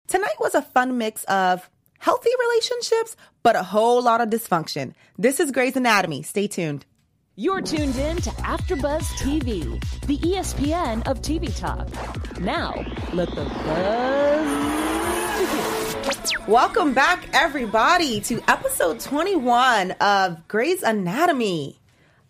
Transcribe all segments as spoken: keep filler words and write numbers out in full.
Tonight was a fun mix of healthy relationships, but a whole lot of dysfunction. This is Grey's Anatomy. Stay tuned. You're tuned in to AfterBuzz T V, the E S P N of T V talk. Now, let the buzz begin. Welcome back, everybody, to episode twenty-one of Grey's Anatomy.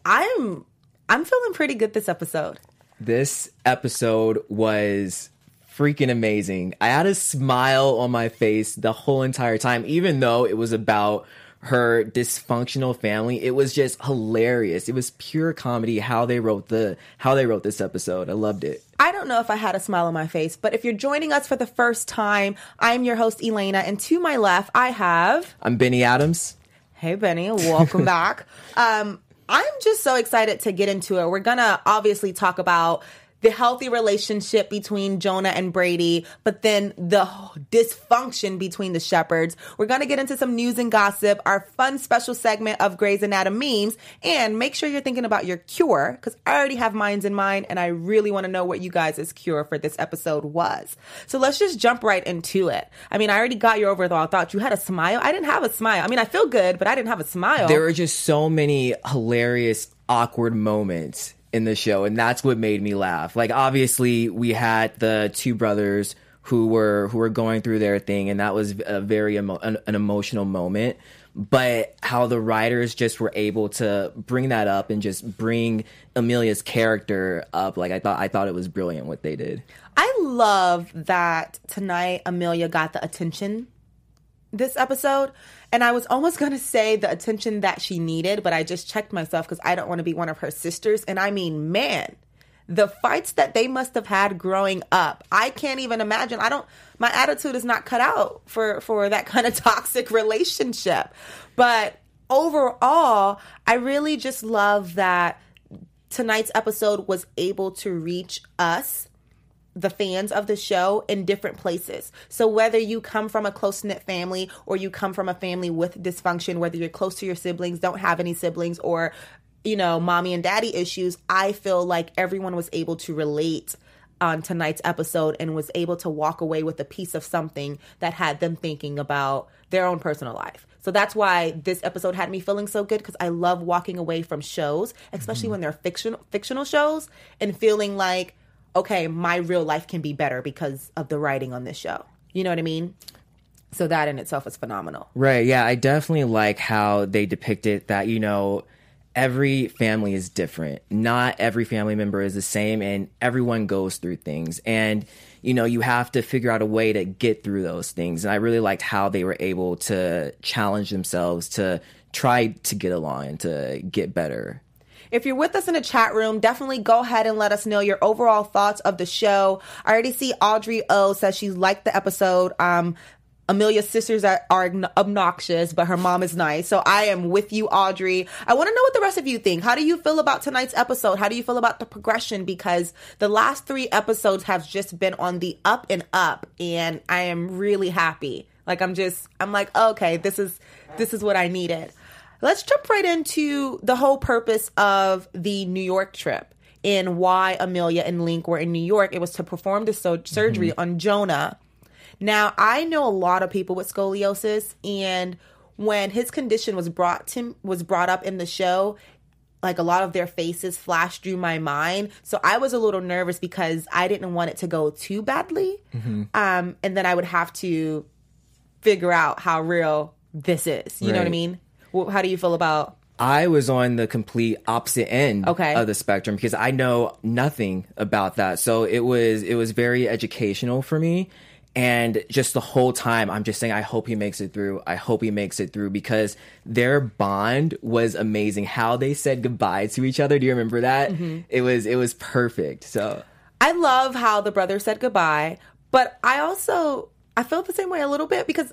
I'm I'm feeling pretty good this episode. This episode was freaking amazing. I had a smile on my face the whole entire time, even though it was about her dysfunctional family. It was just hilarious. It was pure comedy how they wrote the how they wrote this episode. I loved it. I don't know if I had a smile on my face, but if you're joining us for the first time, I'm your host, Elena, and to my left, I have... I'm Benny Adams. Hey, Benny. Welcome back. Um, I'm just so excited to get into it. We're going to obviously talk about the healthy relationship between Jonah and Brady, but then the dysfunction between the Shepherds. We're going to get into some news and gossip, our fun special segment of Grey's Anatomy memes, and make sure you're thinking about your cure, because I already have mine in mind, and I really want to know what you guys' cure for this episode was. So let's just jump right into it. I mean, I already got your overall thought. You had a smile. I didn't have a smile. I mean, I feel good, but I didn't have a smile. There were just so many hilarious, awkward moments in the show, and that's what made me laugh. Like, obviously we had the two brothers who were who were going through their thing, and that was a very emo- an, an emotional moment, but how the writers just were able to bring that up and just bring Amelia's character up, like I thought I thought it was brilliant what they did. I love that tonight Amelia got the attention this episode. And I was almost going to say the attention that she needed, but I just checked myself because I don't want to be one of her sisters. And I mean, man, the fights that they must have had growing up, I can't even imagine. I don't, my attitude is not cut out for, for that kind of toxic relationship. But overall, I really just love that tonight's episode was able to reach us, the fans of the show, in different places. So whether you come from a close-knit family or you come from a family with dysfunction, whether you're close to your siblings, don't have any siblings, or, you know, mommy and daddy issues, I feel like everyone was able to relate on tonight's episode and was able to walk away with a piece of something that had them thinking about their own personal life. So that's why this episode had me feeling so good, because I love walking away from shows, especially mm-hmm. when they're fictional fictional shows, and feeling like, okay, my real life can be better because of the writing on this show. You know what I mean? So that in itself is phenomenal. Right, yeah. I definitely like how they depicted that, you know, every family is different. Not every family member is the same, and everyone goes through things. And, you know, you have to figure out a way to get through those things. And I really liked how they were able to challenge themselves to try to get along and to get better. If you're with us in the chat room, definitely go ahead and let us know your overall thoughts of the show. I already see Audrey O says she liked the episode. Um, Amelia's sisters are, are obnoxious, but her mom is nice. So I am with you, Audrey. I want to know what the rest of you think. How do you feel about tonight's episode? How do you feel about the progression? Because the last three episodes have just been on the up and up, and I am really happy. Like, I'm just, I'm like, okay, this is, this is what I needed. Let's jump right into the whole purpose of the New York trip and why Amelia and Link were in New York. It was to perform the so- surgery mm-hmm. on Jonah. Now, I know a lot of people with scoliosis, and when his condition was brought to was brought up in the show, like, a lot of their faces flashed through my mind. So I was a little nervous because I didn't want it to go too badly. Mm-hmm. Um, and then I would have to figure out how real this is. You right. know what I mean? How do you feel about... I was on the complete opposite end okay. of the spectrum because I know nothing about that. So it was it was very educational for me. And just the whole time, I'm just saying, I hope he makes it through. I hope he makes it through, because their bond was amazing. How they said goodbye to each other. Do you remember that? Mm-hmm. It was it was perfect. So I love how the brothers said goodbye. But I also, I felt the same way a little bit, because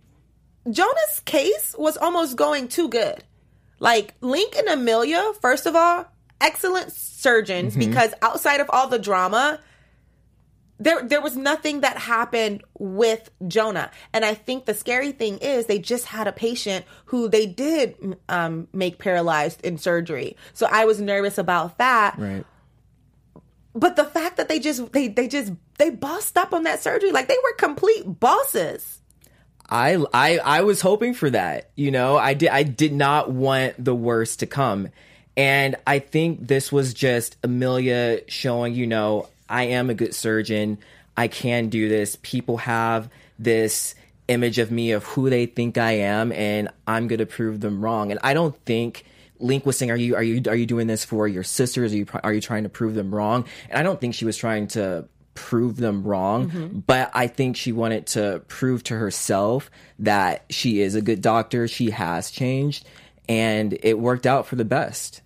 Jonah's case was almost going too good. Like, Link and Amelia, first of all, excellent surgeons, mm-hmm. because outside of all the drama, there there was nothing that happened with Jonah. And I think the scary thing is they just had a patient who they did um, make paralyzed in surgery. So I was nervous about that. Right. But the fact that they just they they just they bossed up on that surgery, like they were complete bosses. I I I was hoping for that. You know, I did I did not want the worst to come. And I think this was just Amelia showing, you know, I am a good surgeon. I can do this. People have this image of me of who they think I am, and I'm going to prove them wrong. And I don't think Link was saying, "Are you are you are you doing this for your sisters? Are you are you trying to prove them wrong?" And I don't think she was trying to prove them wrong, mm-hmm. but I think she wanted to prove to herself that she is a good doctor. She has changed, and it worked out for the best.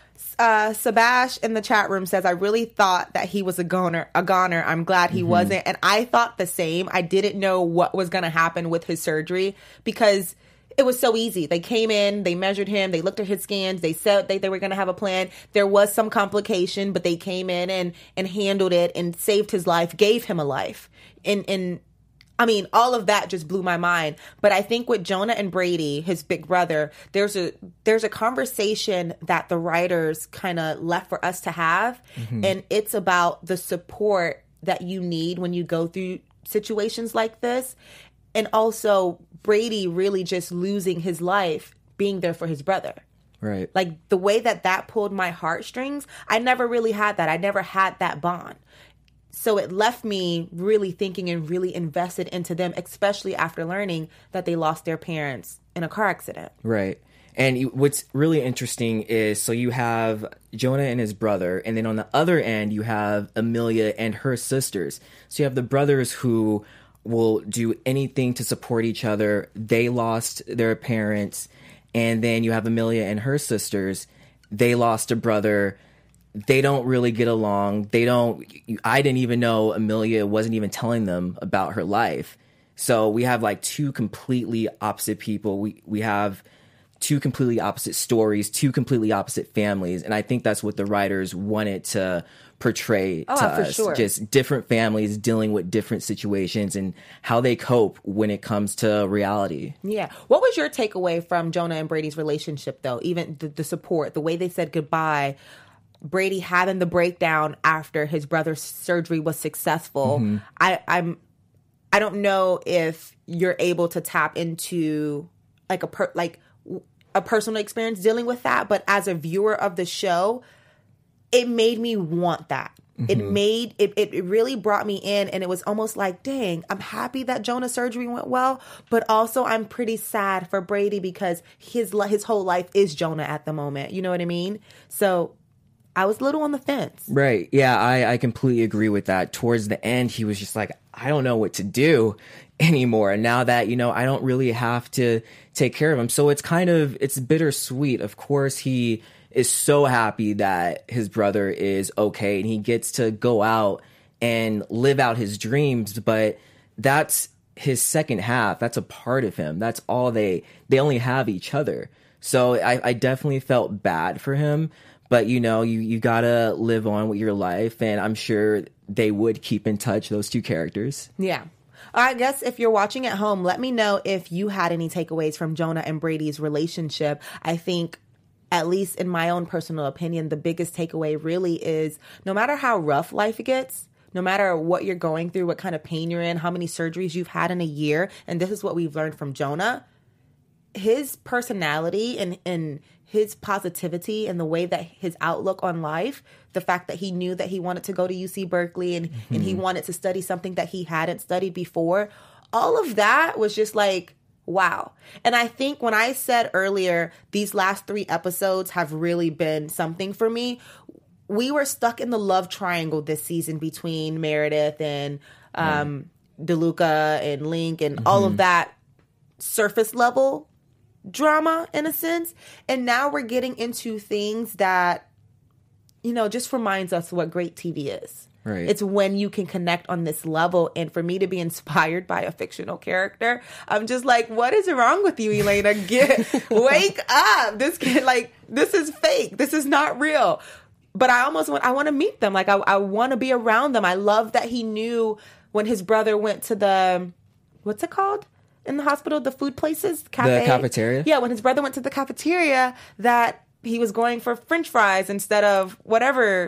Uh, Sebastian in the chat room says, I really thought that he was a goner. A goner. I'm glad he mm-hmm. wasn't. And I thought the same. I didn't know what was going to happen with his surgery because it was so easy. They came in, they measured him, they looked at his scans, they said they, they were going to have a plan. There was some complication, but they came in and, and handled it and saved his life, gave him a life. And, and I mean, all of that just blew my mind. But I think with Jonah and Brady, his big brother, there's a there's a conversation that the writers kind of left for us to have. Mm-hmm. And it's about the support that you need when you go through situations like this. And also Brady really just losing his life, being there for his brother. Right. Like the way that that pulled my heartstrings, I never really had that. I never had that bond. So it left me really thinking and really invested into them, especially after learning that they lost their parents in a car accident. Right. And you, what's really interesting is, so you have Jonah and his brother, and then on the other end, you have Amelia and her sisters. So you have the brothers who will do anything to support each other. They lost their parents. And then you have Amelia and her sisters. They lost a brother. They don't really get along. They don't, I didn't even know Amelia wasn't even telling them about her life. So we have like two completely opposite people. We, we have two completely opposite stories, two completely opposite families. And I think that's what the writers wanted to portray oh, to for us. Sure. Just different families dealing with different situations and how they cope when it comes to reality. Yeah. What was your takeaway from Jonah and Brady's relationship, though? Even the, the support, the way they said goodbye, Brady having the breakdown after his brother's surgery was successful. Mm-hmm. I, I'm, I don't know if you're able to tap into like a per, like a personal experience dealing with that, but as a viewer of the show, it made me want that. Mm-hmm. It made it, it really brought me in, and it was almost like, dang, I'm happy that Jonah's surgery went well, but also I'm pretty sad for Brady because his his whole life is Jonah at the moment. You know what I mean? So I was a little on the fence. Right. Yeah, I, I completely agree with that. Towards the end, he was just like, I don't know what to do anymore. And now that, you know, I don't really have to take care of him. So it's kind of, it's bittersweet. Of course, he is so happy that his brother is okay and he gets to go out and live out his dreams. But that's his second half. That's a part of him. That's all they, they only have each other. So I, I definitely felt bad for him. But, you know, you, you gotta live on with your life. And I'm sure they would keep in touch, those two characters. Yeah. I guess if you're watching at home, let me know if you had any takeaways from Jonah and Brady's relationship. I think, at least in my own personal opinion, the biggest takeaway really is no matter how rough life gets, no matter what you're going through, what kind of pain you're in, how many surgeries you've had in a year, and this is what we've learned from Jonah, his personality and, and his positivity and the way that his outlook on life, the fact that he knew that he wanted to go to U C Berkeley and, mm-hmm. and he wanted to study something that he hadn't studied before, all of that was just like, wow. And I think when I said earlier, these last three episodes have really been something for me. We were stuck in the love triangle this season between Meredith and um, right. DeLuca and Link and mm-hmm. all of that surface level drama in a sense. And now we're getting into things that, you know, just reminds us what great T V is. Right. It's when you can connect on this level. And for me to be inspired by a fictional character, I'm just like, what is wrong with you, Elena? Get wake up. This kid, like, this is fake. This is not real. But I almost want, I want to meet them. Like, I, I want to be around them. I love that he knew when his brother went to the, what's it called? In the hospital, the food places, cafe. The cafeteria? Yeah, when his brother went to the cafeteria, that he was going for French fries instead of whatever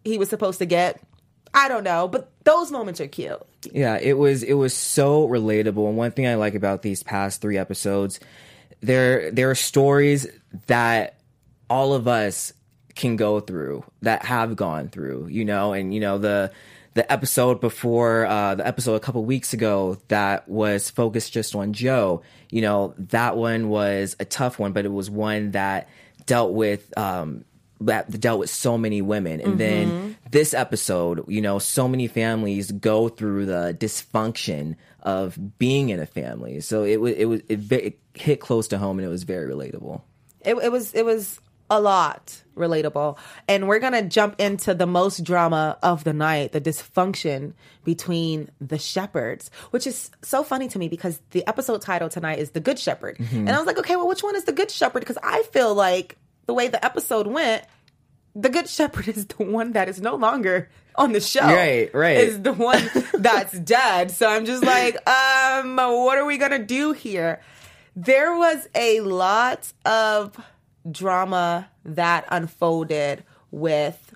he was supposed to get. I don't know, but those moments are cute. Yeah, it was it was so relatable. And one thing I like about these past three episodes, there there are stories that all of us can go through, that have gone through, you know, and you know the the episode before uh, the episode a couple weeks ago that was focused just on Joe, you know, that one was a tough one, but it was one that dealt with um, that dealt with so many women. And mm-hmm. then this episode, you know, so many families go through the dysfunction of being in a family. So it was it was it, it hit close to home, and it was very relatable. It, it was it was a lot relatable. And we're gonna jump into the most drama of the night, the dysfunction between the shepherds, which is so funny to me because the episode title tonight is The Good Shepherd. Mm-hmm. And I was like, okay, well, which one is the Good Shepherd? Because I feel like the way the episode went, the Good Shepherd is the one that is no longer on the show. Right, right. Is the one that's dead. So I'm just like, um, what are we gonna do here? There was a lot of drama that unfolded with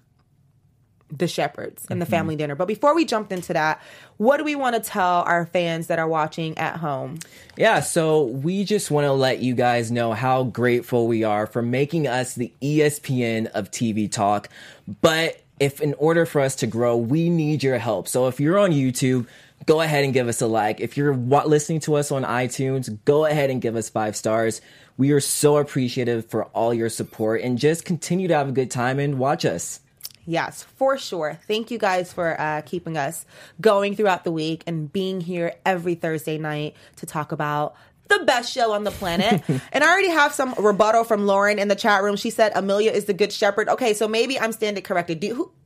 the shepherds and the mm-hmm. family dinner. But before we jumped into that, what do we want to tell our fans that are watching at home? Yeah, so we just want to let you guys know how grateful we are for making us the E S P N of T V talk. But if in order for us to grow, we need your help. So if you're on YouTube, go ahead and give us a like. If you're wa- listening to us on iTunes, go ahead and give us five stars. We are so appreciative for all your support, and just continue to have a good time and watch us. Yes, for sure. Thank you guys for uh, keeping us going throughout the week and being here every Thursday night to talk about the best show on the planet. And I already have some rebuttal from Lauren in the chat room. She said Amelia is the Good Shepherd. Okay, so maybe I'm standing corrected. Do you, who,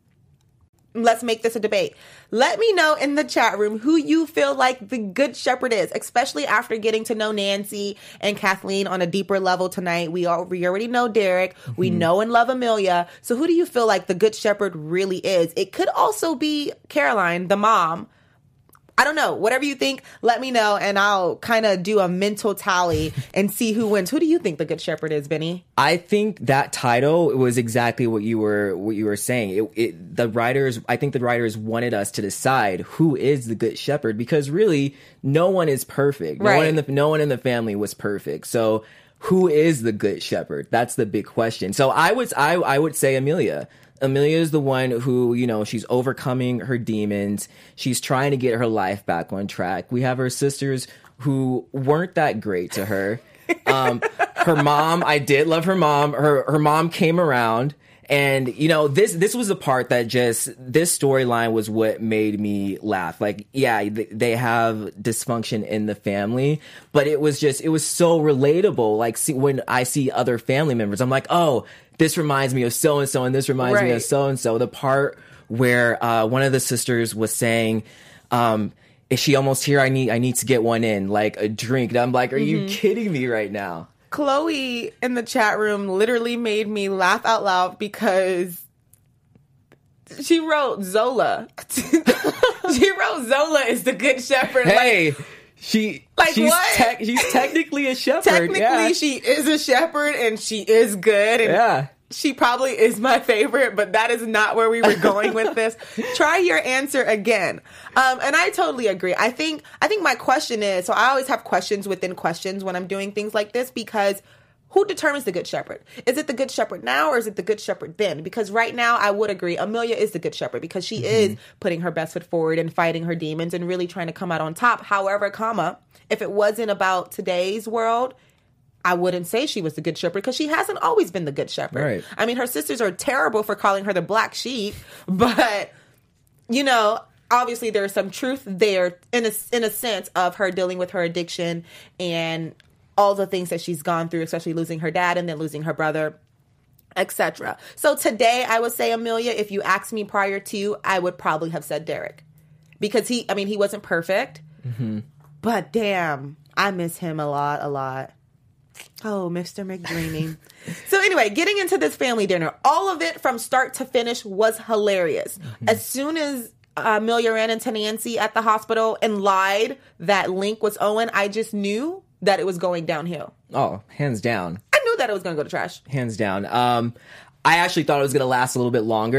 let's make this a debate. Let me know in the chat room who you feel like the Good Shepherd is, especially after getting to know Nancy and Kathleen on a deeper level tonight. We, all, we already know Derek. Mm-hmm. We know and love Amelia. So who do you feel like the Good Shepherd really is? It could also be Caroline, the mom. I don't know. Whatever you think, let me know, and I'll kind of do a mental tally and see who wins. Who do you think the Good Shepherd is, Benny? I think that title was exactly what you were what you were saying. It, it, the writers, I think the writers wanted us to decide who is the Good Shepherd, because really, no one is perfect. No right. one in the no one in the family was perfect. So, who is the Good Shepherd? That's the big question. So, I would I I would say Amelia. Amelia is the one who, you know, she's overcoming her demons. She's trying to get her life back on track. We have her sisters who weren't that great to her. Um, her mom, I did love her mom. Her her mom came around. And, you know, this this was the part that just, this storyline was what made me laugh. Like, yeah, they have dysfunction in the family, but it was just, it was so relatable. Like, see, when I see other family members, I'm like, oh, this reminds me of so-and-so, and this reminds right. me of so-and-so. The part where uh, one of the sisters was saying, um, is she almost here? I need I need to get one in, like a drink. And I'm like, are mm-hmm. you kidding me right now? Chloe in the chat room literally made me laugh out loud because she wrote Zola. She wrote Zola is the Good Shepherd. Hey, like, she like she's what? Te- she's technically a shepherd. Technically, yeah. she is a shepherd and she is good. And yeah. She probably is my favorite, but that is not where we were going with this. Try your answer again. Um, and I totally agree. I think I think my question is, so I always have questions within questions when I'm doing things like this, because who determines the Good Shepherd? Is it the Good Shepherd now, or is it the Good Shepherd then? Because right now, I would agree, Amelia is the Good Shepherd because she mm-hmm. is putting her best foot forward and fighting her demons and really trying to come out on top. However, comma, if it wasn't about today's world, I wouldn't say she was the Good Shepherd because she hasn't always been the Good Shepherd. Right. I mean, her sisters are terrible for calling her the black sheep, but, you know, obviously there's some truth there in a, in a sense of her dealing with her addiction and all the things that she's gone through, especially losing her dad and then losing her brother, et cetera. So today I would say Amelia. If you asked me prior to, I would probably have said Derek because he, I mean, he wasn't perfect, mm-hmm. but damn, I miss him a lot, a lot. Oh, Mister McDreamy. So anyway, getting into this family dinner, all of it from start to finish was hilarious. Mm-hmm. As soon as uh, Amelia ran into Nancy at the hospital and lied that Link was Owen, I just knew that it was going downhill. Oh, hands down. I knew that it was going to go to trash. Hands down. Um, I actually thought it was going to last a little bit longer.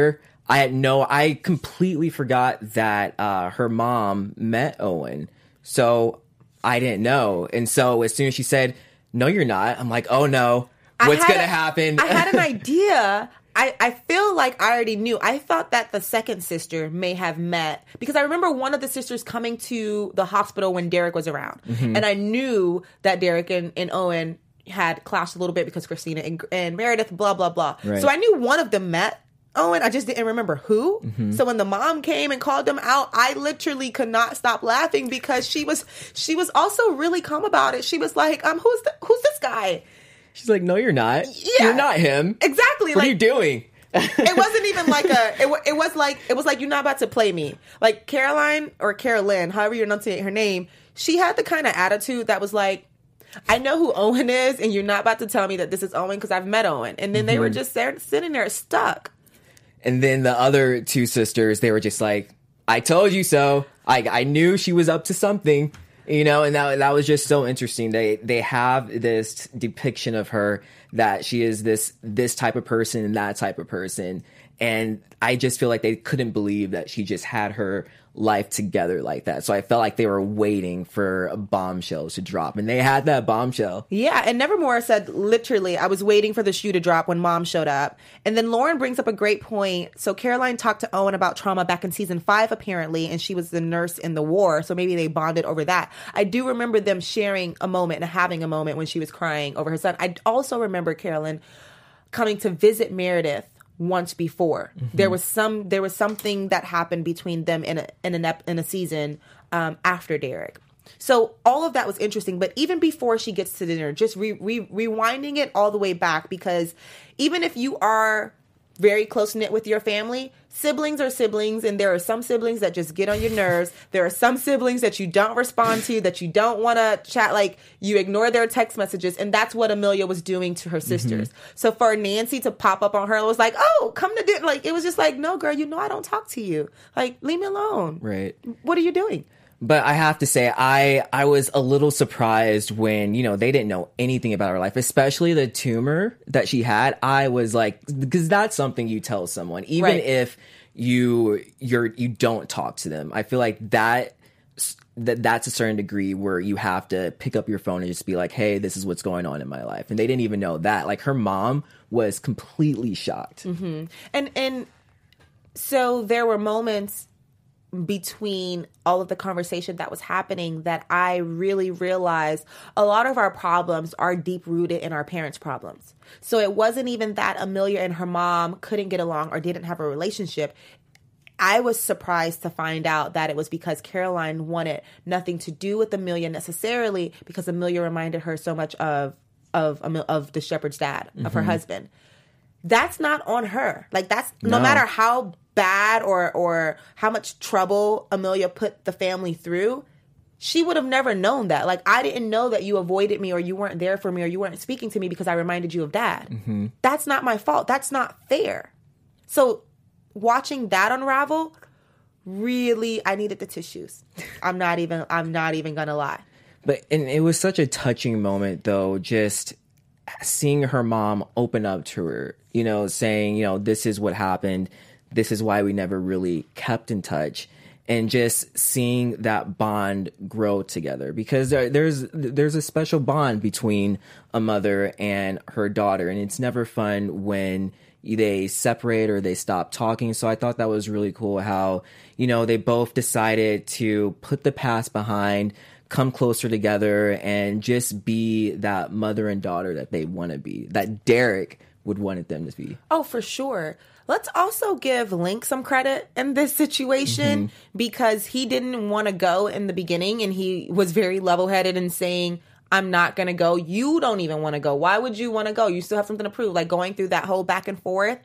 I had no, I completely forgot that uh, her mom met Owen. So I didn't know. And so as soon as she said, no, you're not, I'm like, oh no, what's going to happen? I had an idea. I, I feel like I already knew. I thought that the second sister may have met because I remember one of the sisters coming to the hospital when Derek was around. Mm-hmm. And I knew that Derek and, and Owen had clashed a little bit because Christina and, and Meredith, blah, blah, blah. Right. So I knew one of them met Owen. I just didn't remember who. Mm-hmm. So when the mom came and called them out, I literally could not stop laughing because she was she was also really calm about it. She was like, um, who's the, who's this guy? She's like, no, you're not. Yeah. You're not him. Exactly. What like, are you doing? It wasn't even like a, it, it was like, it was like, you're not about to play me. Like Caroline or Carolyn, however you enunciate her name, she had the kind of attitude that was like, I know who Owen is and you're not about to tell me that this is Owen because I've met Owen. And then mm-hmm. they were just there, sitting there stuck. And then the other two sisters, they were just like, I told you so. I, I knew she was up to something. You know, and that that was just so interesting. They they have this depiction of her that she is this this type of person and that type of person. And I just feel like they couldn't believe that she just had her life together like that. So I felt like they were waiting for a bombshell to drop. And they had that bombshell. Yeah. And Nevermore said, literally, I was waiting for the shoe to drop when mom showed up. And then Lauren brings up a great point. So Caroline talked to Owen about trauma back in season five, apparently, and she was the nurse in the war. So maybe they bonded over that. I do remember them sharing a moment and having a moment when she was crying over her son. I also remember Carolyn coming to visit Meredith once before. Mm-hmm. There was some there was something that happened between them in a in an ep, in a season um, after Derek. So all of that was interesting. But even before she gets to dinner, just re, re, rewinding it all the way back, because even if you are very close knit with your family, siblings are siblings, and there are some siblings that just get on your nerves. There are some siblings that you don't respond to, that you don't want to chat, like you ignore their text messages, and that's what Amelia was doing to her sisters. Mm-hmm. So for Nancy to pop up on her, it was like, oh, come to dinner. Like, it was just like, no, girl, you know I don't talk to you. Like, leave me alone. Right. What are you doing? But I have to say, I I was a little surprised when, you know, they didn't know anything about her life, especially the tumor that she had. I was like, because that's something you tell someone, even right. if you you're you don't talk to them. I feel like that that that's a certain degree where you have to pick up your phone and just be like, hey, this is what's going on in my life. And they didn't even know that. Like, her mom was completely shocked. Mm-hmm. And and so there were moments between all of the conversation that was happening that I really realized a lot of our problems are deep rooted in our parents' problems. So it wasn't even that Amelia and her mom couldn't get along or didn't have a relationship. I was surprised to find out that it was because Caroline wanted nothing to do with Amelia necessarily, because Amelia reminded her so much of of of the shepherd's dad, mm-hmm. of her husband. That's not on her. Like, that's no, no matter how bad or or how much trouble Amelia put the family through, she would have never known that. Like, I didn't know that you avoided me or you weren't there for me or you weren't speaking to me because I reminded you of dad. Mm-hmm. That's not my fault. That's not fair. So watching that unravel, really, I needed the tissues. I'm not even, I'm not even gonna lie. But, and it was such a touching moment though, just seeing her mom open up to her, you know, saying, you know, this is what happened. This is why we never really kept in touch, and just seeing that bond grow together, because there, there's there's a special bond between a mother and her daughter, and it's never fun when they separate or they stop talking. So I thought that was really cool how, you know, they both decided to put the past behind, come closer together, and just be that mother and daughter that they want to be, that Derek would want them to be. Oh, for sure. Let's also give Link some credit in this situation, mm-hmm. because he didn't want to go in the beginning, and he was very level-headed in saying, I'm not going to go. You don't even want to go. Why would you want to go? You still have something to prove. Like, going through that whole back and forth.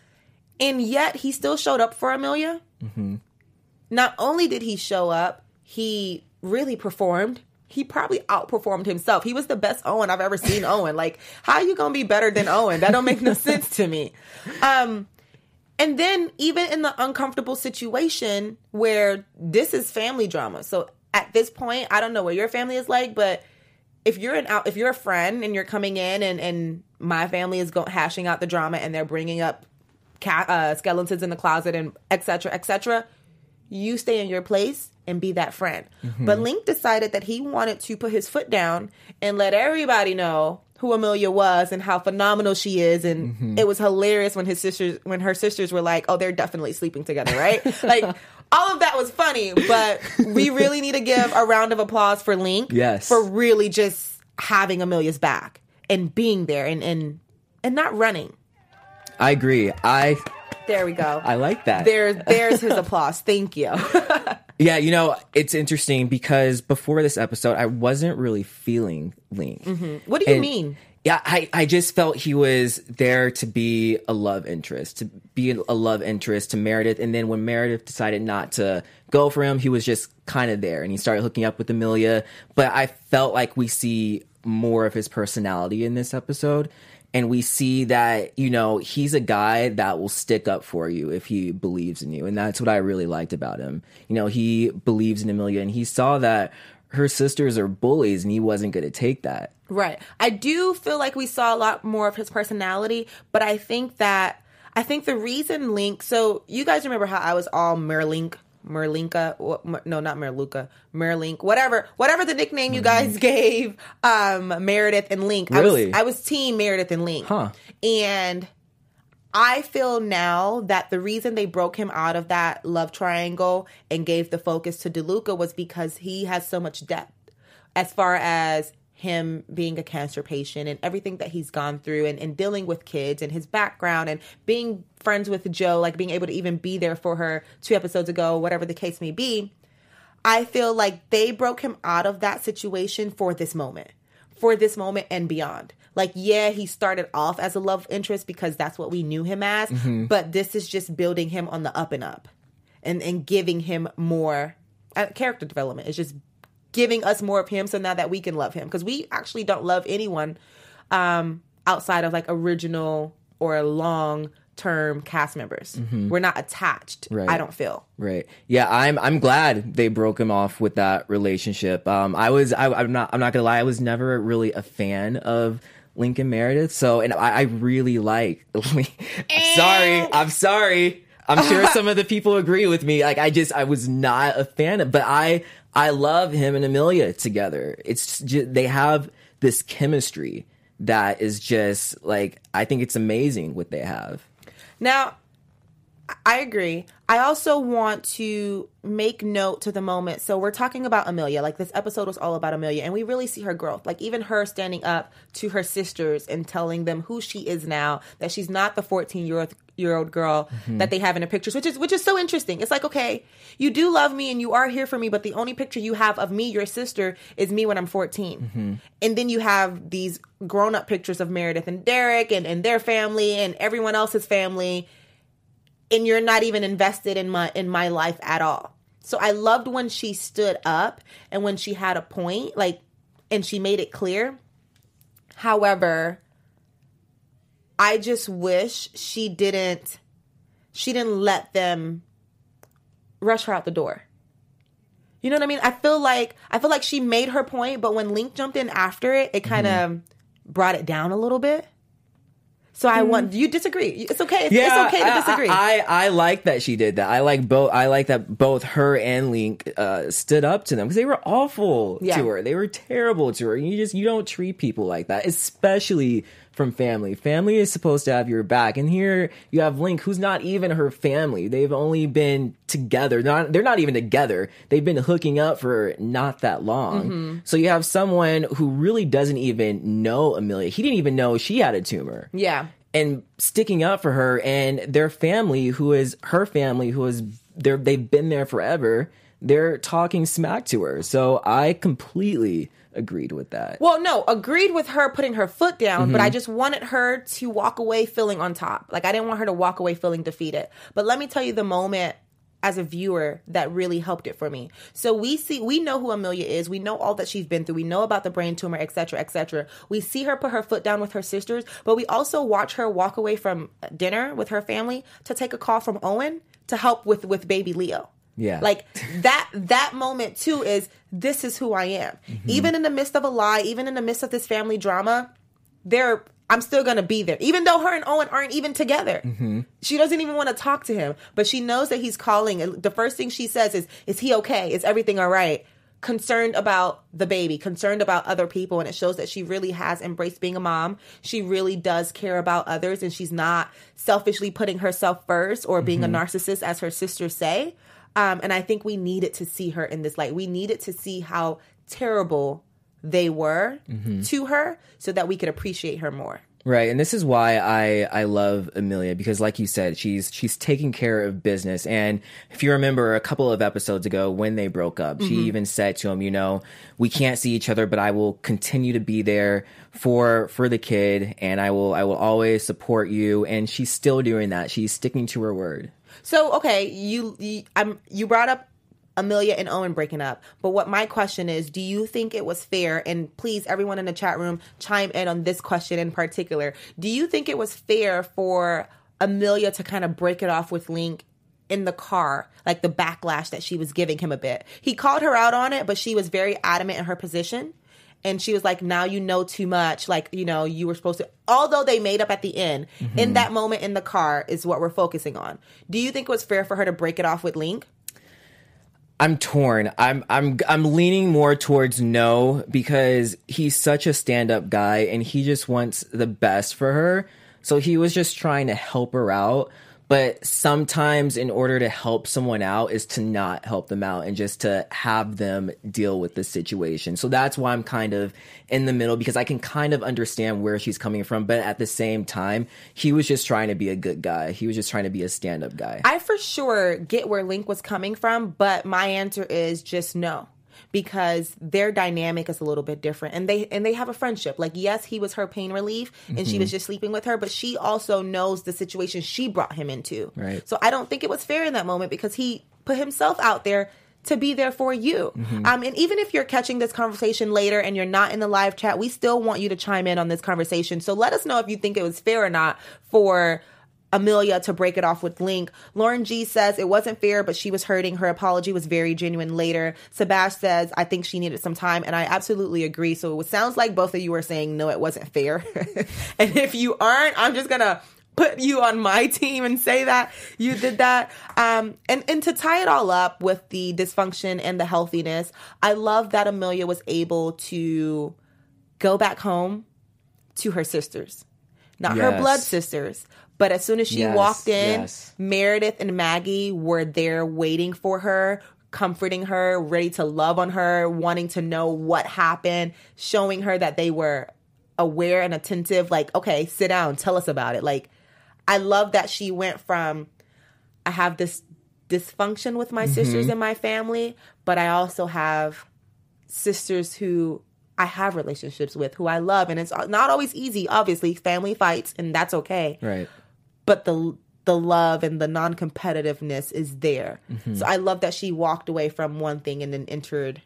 And yet he still showed up for Amelia. Mm-hmm. Not only did he show up, he really performed. He probably outperformed himself. He was the best Owen I've ever seen Owen. Like, how are you going to be better than Owen? That don't make no sense to me. Um, and then even in the uncomfortable situation where this is family drama. So at this point, I don't know what your family is like, but if you're an out, if you're a friend and you're coming in and, and my family is go, hashing out the drama and they're bringing up ca- uh, skeletons in the closet and et cetera, et cetera. You stay in your place and be that friend. Mm-hmm. But Link decided that he wanted to put his foot down and let everybody know who Amelia was and how phenomenal she is. And mm-hmm. it was hilarious when his sisters, when her sisters were like, oh, they're definitely sleeping together, right? Like, all of that was funny, but we really need to give a round of applause for Link. Yes. For really just having Amelia's back and being there and, and, and not running. I agree. I... There we go. I like that. There, there's his applause. Thank you. Yeah, you know, it's interesting because before this episode, I wasn't really feeling Link. Mm-hmm. What do you and, mean? Yeah, I, I just felt he was there to be a love interest, to be a love interest to Meredith. And then when Meredith decided not to go for him, he was just kind of there. And he started hooking up with Amelia. But I felt like we see more of his personality in this episode. And we see that, you know, he's a guy that will stick up for you if he believes in you. And that's what I really liked about him. You know, he believes in Amelia and he saw that her sisters are bullies and he wasn't going to take that. Right. I do feel like we saw a lot more of his personality, but I think that, I think the reason Link, so you guys remember how I was all Merlink, Merlinka, no, not Merluka, Merlink, whatever, whatever the nickname you guys gave um, Meredith and Link. Really? I was, I was team Meredith and Link. Huh. And I feel now that the reason they broke him out of that love triangle and gave the focus to DeLuca was because he has so much depth as far as him being a cancer patient and everything that he's gone through and, and dealing with kids and his background and being friends with Joe, like being able to even be there for her two episodes ago, whatever the case may be. I feel like they broke him out of that situation for this moment, for this moment and beyond. Like, yeah, he started off as a love interest because that's what we knew him as, mm-hmm. but this is just building him on the up and up and, and giving him more uh, character development. It's just giving us more of him so now that we can love him, because we actually don't love anyone um, outside of like original or long term cast members. Mm-hmm. We're not attached. Right. I don't feel. Right. Yeah, I'm I'm glad they broke him off with that relationship. Um, I was I, I'm not I'm not gonna lie, I was never really a fan of Lincoln Meredith. So and I, I really like. I'm sorry. I'm sorry. I'm sure some of the people agree with me. Like I just I was not a fan of, but I I love him and Amelia together. It's just, they have this chemistry that is just like, I think it's amazing what they have. Now, I agree. I also want to make note to the moment. So we're talking about Amelia. Like this episode was all about Amelia and we really see her growth. Like even her standing up to her sisters and telling them who she is now, that she's not the fourteen year old year old girl mm-hmm. that they have in the pictures, which is which is so interesting. It's like, okay, you do love me and you are here for me, but the only picture you have of me, your sister, is me when I'm fourteen. Mm-hmm. And then you have these grown up pictures of Meredith and Derek and, and their family and everyone else's family. And you're not even invested in my in my life at all. So I loved when she stood up and when she had a point, like, and she made it clear. However, I just wish she didn't she didn't let them rush her out the door. You know what I mean? I feel like I feel like she made her point, but when Link jumped in after it, it kind of mm-hmm. brought it down a little bit. So I want you disagree. It's okay. It's, yeah, it's okay to disagree. I, I, I like that she did that. I like both. I like that both her and Link uh, stood up to them because they were awful yeah. to her. They were terrible to her. You just you don't treat people like that, especially from family. Family is supposed to have your back, and here you have Link, who's not even her family. They've only been together. Not they're not even together. They've been hooking up for not that long. Mm-hmm. So you have someone who really doesn't even know Amelia. He didn't even know she had a tumor. Yeah. And sticking up for her and their family, who is her family, who is they're they've been there forever. They're talking smack to her. So I completely agreed with that. Well, no, agreed with her putting her foot down, mm-hmm. but I just wanted her to walk away feeling on top. Like I didn't want her to walk away feeling defeated. But let me tell you the moment as a viewer that really helped it for me. So we see, we know who Amelia is. We know all that she's been through. We know about the brain tumor, et cetera, et cetera. We see her put her foot down with her sisters, but we also watch her walk away from dinner with her family to take a call from Owen to help with, with baby Leo. Yeah. Like that, that moment too is, this is who I am. Mm-hmm. Even in the midst of a lie, even in the midst of this family drama, there I'm still going to be there. Even though her and Owen aren't even together. Mm-hmm. She doesn't even want to talk to him. But she knows that he's calling. The first thing she says is, is he okay? Is everything all right? Concerned about the baby, concerned about other people. And it shows that she really has embraced being a mom. She really does care about others. And she's not selfishly putting herself first or being mm-hmm. a narcissist, as her sisters say. Um, and I think we needed to see her in this light. We needed to see how terrible they were mm-hmm. to her so that we could appreciate her more. Right. And this is why I, I love Amelia, because like you said, she's she's taking care of business. And if you remember a couple of episodes ago when they broke up, mm-hmm. she even said to him, you know, we can't see each other, but I will continue to be there for for the kid, and I will I will always support you. And she's still doing that. She's sticking to her word. So, okay, you you, I'm, you brought up Amelia and Owen breaking up. But what my question is, do you think it was fair? And please, everyone in the chat room, chime in on this question in particular. Do you think it was fair for Amelia to kind of break it off with Link in the car, like the backlash that she was giving him a bit? He called her out on it, but she was very adamant in her position. And she was like, now you know too much. Like, you know, you were supposed to, although they made up at the end, mm-hmm. in that moment in the car is what we're focusing on. Do you think it was fair for her to break it off with Link? I'm torn. I'm I'm I'm leaning more towards no, because he's such a stand-up guy and he just wants the best for her. So he was just trying to help her out. But sometimes in order to help someone out is to not help them out and just to have them deal with the situation. So that's why I'm kind of in the middle, because I can kind of understand where she's coming from. But at the same time, he was just trying to be a good guy. He was just trying to be a stand-up guy. I for sure get where Link was coming from, but my answer is just no. Because their dynamic is a little bit different, and they and they have a friendship. Like, yes, he was her pain relief, and mm-hmm. she was just sleeping with her, but she also knows the situation she brought him into. Right. So I don't think it was fair in that moment, because he put himself out there to be there for you. Mm-hmm. Um, and even if you're catching this conversation later and you're not in the live chat, we still want you to chime in on this conversation. So let us know if you think it was fair or not for Amelia to break it off with Link. Lauren G says it wasn't fair, but she was hurting. Her apology was very genuine later. Sebastian says, I think she needed some time. And I absolutely agree. So it sounds like both of you are saying, no, it wasn't fair. And if you aren't, I'm just going to put you on my team and say that you did that. Um, and, and to tie it all up with the dysfunction and the healthiness, I love that Amelia was able to go back home to her sisters. Not yes. her blood sisters. But as soon as she yes, walked in, yes. Meredith and Maggie were there waiting for her, comforting her, ready to love on her, wanting to know what happened, showing her that they were aware and attentive. Like, okay, sit down, tell us about it. Like, I love that she went from, I have this dysfunction with my mm-hmm. sisters and my family, but I also have sisters who I have relationships with, who I love. And it's not always easy, obviously. Family fights, and that's okay. Right. But the the love and the non-competitiveness is there. Mm-hmm. So I love that she walked away from one thing and then entered.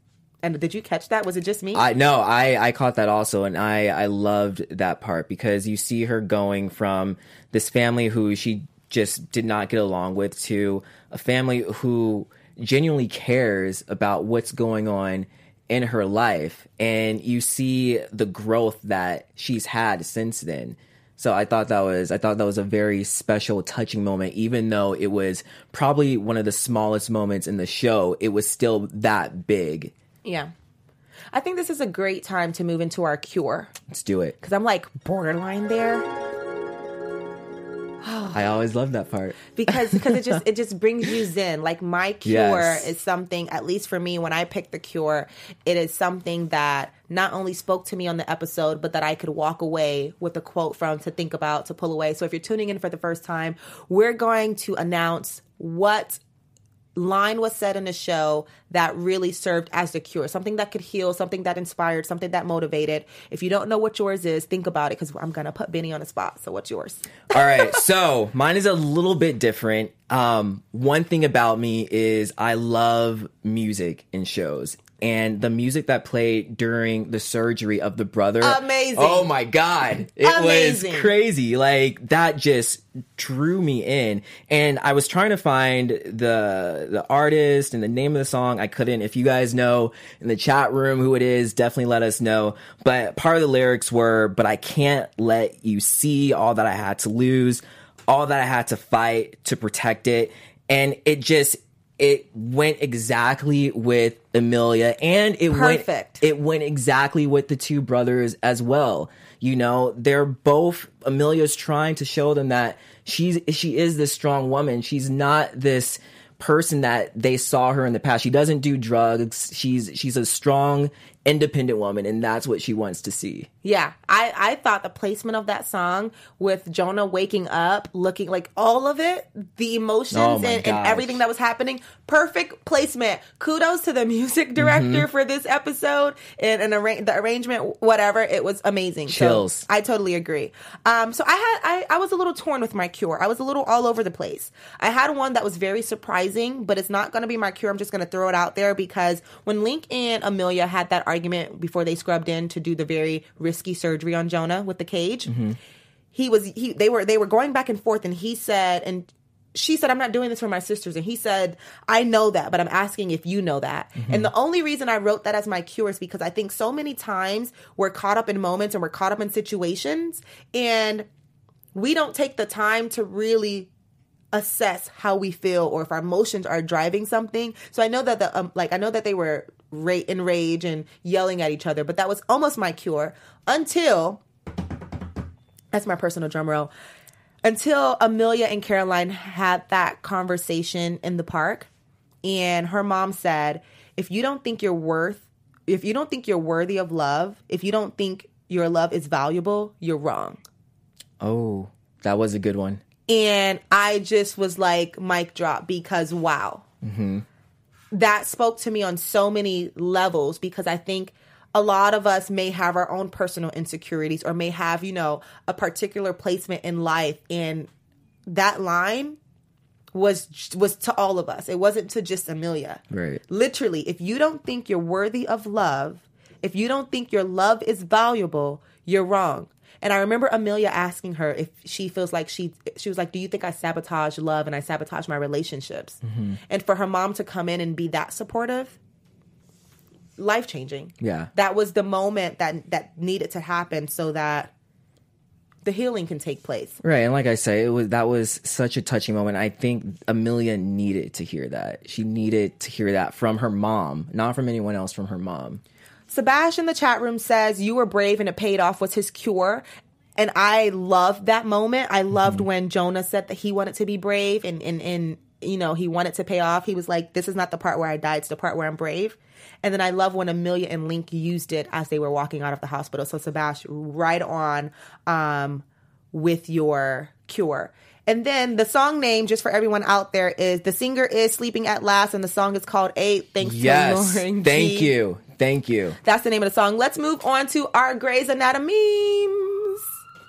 And did you catch that? Was it just me? I no, I, I caught that also. And I, I loved that part, because you see her going from this family who she just did not get along with to a family who genuinely cares about what's going on in her life. And you see the growth that she's had since then. So I thought that was I thought that was a very special, touching moment. Even though it was probably one of the smallest moments in the show, it was still that big. Yeah. I think this is a great time to move into our cure. Let's do it. Because I'm like borderline there. I always love that part. Because because it just it just brings you zen. Like, my cure yes. is something, at least for me, when I pick the cure, it is something that not only spoke to me on the episode, but that I could walk away with a quote from, to think about, to pull away. So if you're tuning in for the first time, we're going to announce what line was said in the show that really served as the cure. Something that could heal, something that inspired, something that motivated. If you don't know what yours is, think about it, because I'm going to put Benny on the spot. So what's yours? All right. So mine is a little bit different. Um, one thing about me is I love music in shows. and the music that played during the surgery of the brother. Amazing. Oh my God. It Amazing. was crazy. Like, that just drew me in. And I was trying to find the the artist and the name of the song. I couldn't. If you guys know in the chat room who it is, definitely let us know. But part of the lyrics were, but I can't let you see all that I had to lose, all that I had to fight to protect it. And it just, it went exactly with Amelia, and it Perfect. went it went exactly with the two brothers as well. You know, they're both, Amelia's trying to show them that she's she is this strong woman. She's not this person that they saw her in the past. She doesn't do drugs. She's she's a strong, independent woman, and that's what she wants to see. Yeah, I, I thought the placement of that song with Jonah waking up, looking like all of it, the emotions Oh and, my and gosh. everything that was happening, perfect placement. Kudos to the music director Mm-hmm. for this episode and, and arra- the arrangement, whatever. It was amazing. Chills. So I totally agree. Um, so I had I, I was a little torn with my cure. I was a little all over the place. I had one that was very surprising, but it's not going to be my cure. I'm just going to throw it out there because when Link and Amelia had that argument before they scrubbed in to do the very risky surgery on Jonah with the cage, Mm-hmm. he was he they were they were going back and forth, and he said, and she said, I'm not doing this for my sisters, and he said, I know that, but I'm asking if you know that. Mm-hmm. And the only reason I wrote that as my cure is because I think so many times we're caught up in moments and we're caught up in situations, and we don't take the time to really assess how we feel or if our emotions are driving something. So I know that the um, like I know that they were ra- enraged and yelling at each other, but that was almost my cure until, that's my personal drum roll, until Amelia and Caroline had that conversation in the park, and her mom said, if you don't think you're worth if you don't think you're worthy of love, if you don't think your love is valuable, you're wrong. Oh, that was a good one. And I just was like, mic drop, because wow. Mm-hmm. That spoke to me on so many levels, because I think a lot of us may have our own personal insecurities or may have, you know, a particular placement in life. And that line was was to all of us. It wasn't to just Amelia. Right. Literally, if you don't think you're worthy of love, if you don't think your love is valuable, you're wrong. And I remember Amelia asking her if she feels like she, she was like, do you think I sabotage love and I sabotage my relationships? Mm-hmm. And for her mom to come in and be that supportive, life-changing. Yeah. That was the moment that, that needed to happen so that the healing can take place. Right, and like I say, it was that was such a touching moment. I think Amelia needed to hear that. She needed to hear that from her mom, not from anyone else, from her mom. Sebastian in the chat room says, you were brave and it paid off, was his cure. And I loved that moment. I loved mm-hmm. when Jonah said that he wanted to be brave and, and, and, you know, he wanted to pay off. He was like, this is not the part where I die. It's the part where I'm brave. And then I love when Amelia and Link used it as they were walking out of the hospital. So Sebastian, right on um, with your cure. And then the song name, just for everyone out there, is The Singer Is Sleeping at Last, and the song is called Eight. Thanks yes, to Lauren G. Thank you. Thank you. That's the name of the song. Let's move on to our Grey's Anatomy memes.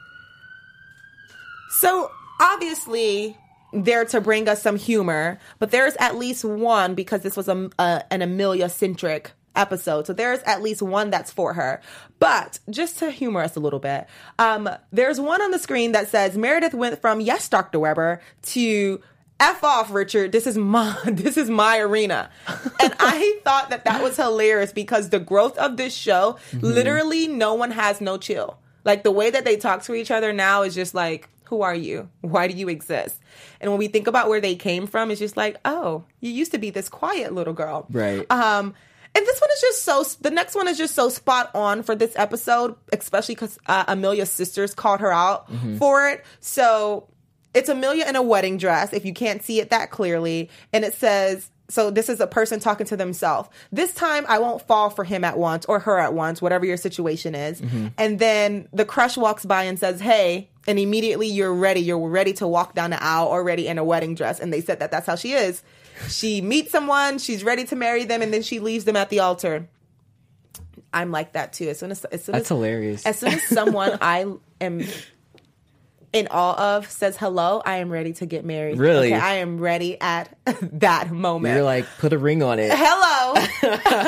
So, obviously, they're to bring us some humor, but there's at least one, because this was a, a, an Amelia-centric episode, so there's at least one that's for her. But just to humor us a little bit, um, there's one on the screen that says, Meredith went from, yes, Doctor Weber, to F off, Richard. This is my, this is my arena. And I thought that that was hilarious, because the growth of this show, mm-hmm. literally no one has no chill. Like, the way that they talk to each other now is just like, who are you? Why do you exist? And when we think about where they came from, it's just like, oh, you used to be this quiet little girl. Right. Um, and this one is just so, the next one is just so spot on for this episode, especially because uh, Amelia's sisters called her out mm-hmm. for it. So it's Amelia in a wedding dress, if you can't see it that clearly. And it says, so this is a person talking to themselves. This time I won't fall for him at once, or her at once, whatever your situation is. Mm-hmm. And then the crush walks by and says, hey, and immediately you're ready. You're ready to walk down the aisle already in a wedding dress. And they said that that's how she is. She meets someone, she's ready to marry them, and then she leaves them at the altar. I'm like that too. As soon as, as soon that's as, hilarious. As soon as someone I am in awe of says hello, I am ready to get married. Really? Okay, I am ready at that moment. You're like, put a ring on it. Hello.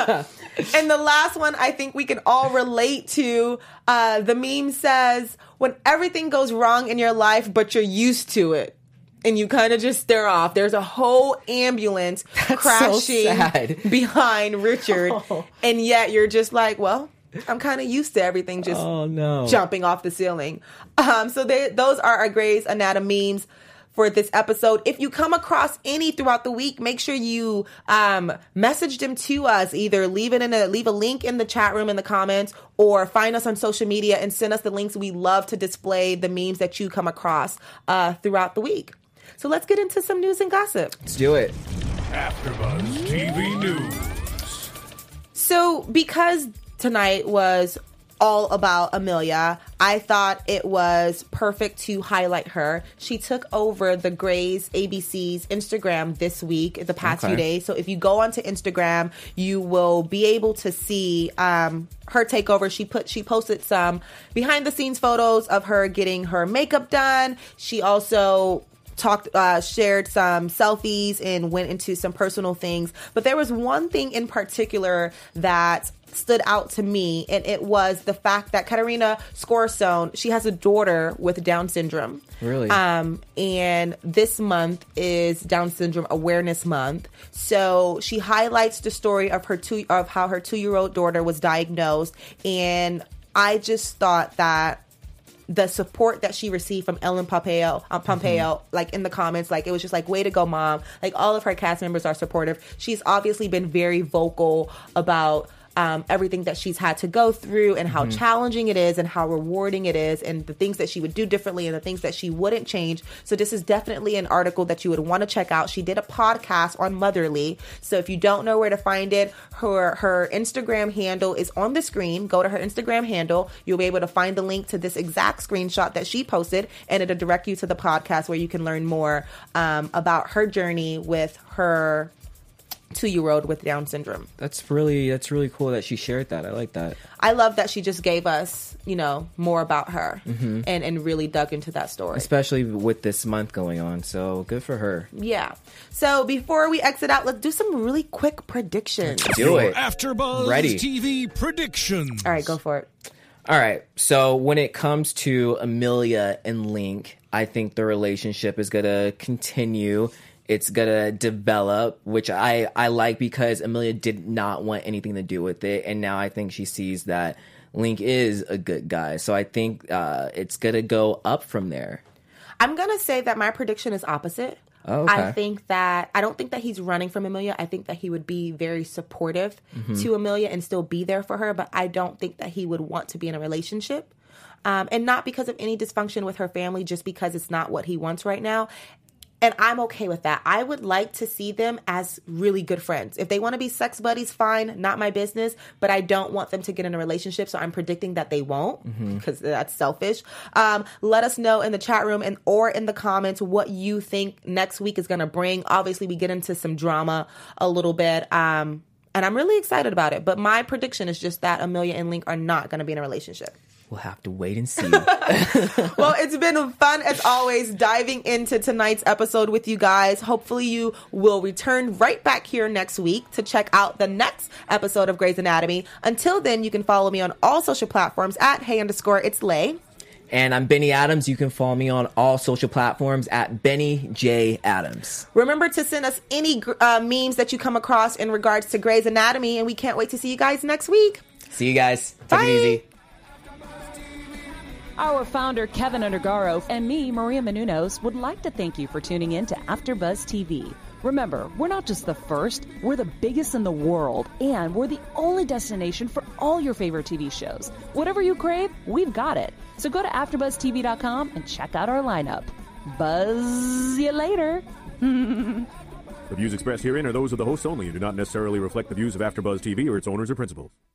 And the last one I think we can all relate to. Uh, the meme says, when everything goes wrong in your life, but you're used to it. And you kind of just stare off. There's a whole ambulance That's crashing so sad. behind Richard. Oh. And yet you're just like, well, I'm kind of used to everything just Oh, no. jumping off the ceiling. Um, so they, those are our Grey's Anatomy memes for this episode. If you come across any throughout the week, make sure you um, message them to us. Either leave it in a leave a link in the chat room in the comments, or find us on social media and send us the links. We love to display the memes that you come across uh, throughout the week. So let's get into some news and gossip. Let's do it. AfterBuzz T V News. So because tonight was all about Amelia, I thought it was perfect to highlight her. She took over the Grey's A B C's Instagram this week, the past Okay. few days. So if you go onto Instagram, you will be able to see um, her takeover. She put she posted some behind the scenes photos of her getting her makeup done. She also talked, uh, shared some selfies and went into some personal things. But there was one thing in particular that stood out to me, and it was the fact that Katerina Scorstone, she has a daughter with Down syndrome. Really? Um, and this month is Down Syndrome Awareness Month. So she highlights the story of her two, of how her two-year-old daughter was diagnosed. And I just thought that the support that she received from Ellen Pompeo, uh, Pompeo, mm-hmm. like in the comments, like it was just like, way to go, mom. Like all of her cast members are supportive. She's obviously been very vocal about Um, everything that she's had to go through and how mm-hmm. challenging it is and how rewarding it is and the things that she would do differently and the things that she wouldn't change. So this is definitely an article that you would want to check out. She did a podcast on Motherly. So if you don't know where to find it, her her Instagram handle is on the screen. Go to her Instagram handle. You'll be able to find the link to this exact screenshot that she posted, and it'll direct you to the podcast where you can learn more um, about her journey with her two-year-old with Down syndrome. That's really that's really cool that she shared that. I like that. I love that she just gave us, you know, more about her mm-hmm. and, and really dug into that story. Especially with this month going on. So good for her. Yeah. So before we exit out, let's do some really quick predictions. Do it. AfterBuzz Ready. T V predictions. All right, go for it. All right. So when it comes to Amelia and Link, I think the relationship is going to continue. It's going to develop, which I, I like because Amelia did not want anything to do with it. And now I think she sees that Link is a good guy. So I think uh, it's going to go up from there. I'm going to say that my prediction is opposite. Oh, okay. I think that, I don't think that he's running from Amelia. I think that he would be very supportive mm-hmm. to Amelia and still be there for her. But I don't think that he would want to be in a relationship. Um, and not because of any dysfunction with her family, just because it's not what he wants right now. And I'm okay with that. I would like to see them as really good friends. If they want to be sex buddies, fine, not my business. But I don't want them to get in a relationship, so I'm predicting that they won't, because mm-hmm. that's selfish. Um, let us know in the chat room and or in the comments what you think next week is going to bring. Obviously, we get into some drama a little bit, um, and I'm really excited about it. But my prediction is just that Amelia and Link are not going to be in a relationship. We'll have to wait and see. Well, it's been fun, as always, diving into tonight's episode with you guys. Hopefully you will return right back here next week to check out the next episode of Grey's Anatomy. Until then, you can follow me on all social platforms at hey underscore it's Lay. And I'm Benny Adams. You can follow me on all social platforms at Benny J. Adams. Remember to send us any uh, memes that you come across in regards to Grey's Anatomy, and we can't wait to see you guys next week. See you guys. Take Bye. it easy. Our founder, Kevin Undergaro, and me, Maria Menounos, would like to thank you for tuning in to AfterBuzz T V. Remember, we're not just the first, we're the biggest in the world, and we're the only destination for all your favorite T V shows. Whatever you crave, we've got it. So go to after buzz T V dot com and check out our lineup. Buzz you later. The views expressed herein are those of the hosts only and do not necessarily reflect the views of AfterBuzz T V or its owners or principals.